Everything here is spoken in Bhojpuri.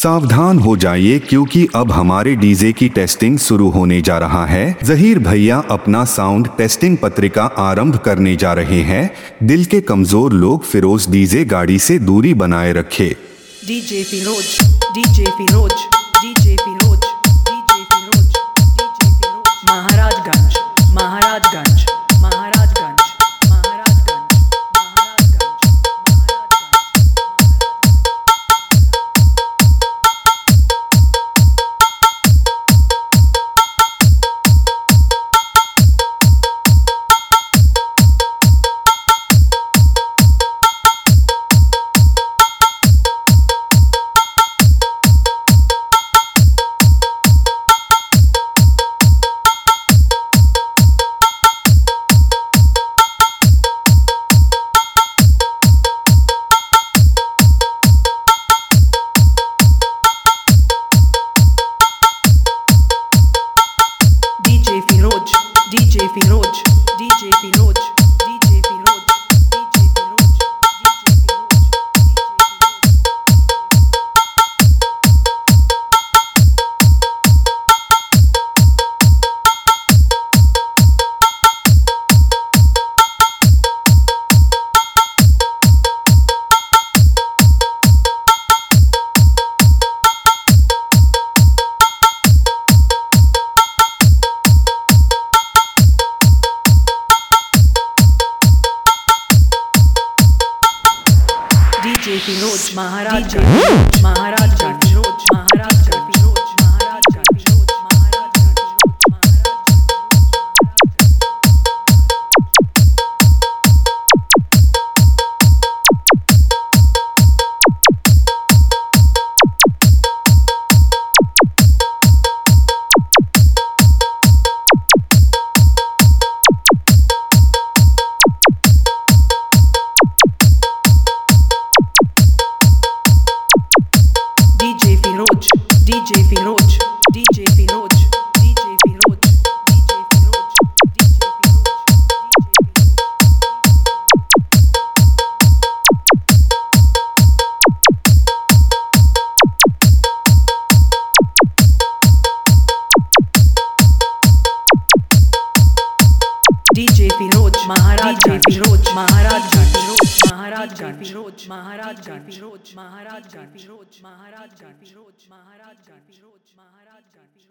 सावधान हो जाइए क्योंकि अब हमारे डीजे की टेस्टिंग शुरू होने जा रहा है। जहीर भैया अपना साउंड टेस्टिंग पत्रिका आरंभ करने जा रहे हैं। दिल के कमजोर लोग फिरोज डीजे गाड़ी से दूरी बनाए रखे। DJ Firoz, DJ Firoz, DJ Firoz, DJ Firoz, DJ Firoz, Maharajganj, Maharajganj, Maharajganj, Maharajganj, DJ Firoz, DJ Firoz, DJ Firoz, DJ Firoz, DJ Firoz, Maharaj, Maharaj, Firoz, Maharaj, Firoz, Maharaj, Firoz, Maharaj, DJ Firoz, DJ Firoz, DJ Firoz, DJ Firoz, DJ Firoz, DJ Firoz, DJ Firoz, Maharaj, Firoz, Maharaj, Firoz, Maharaj, Firoz, Maharaj, Firoz, Maharaj, Firoz, Maharaj, Firoz, Maharaj, Firoz, महाराज,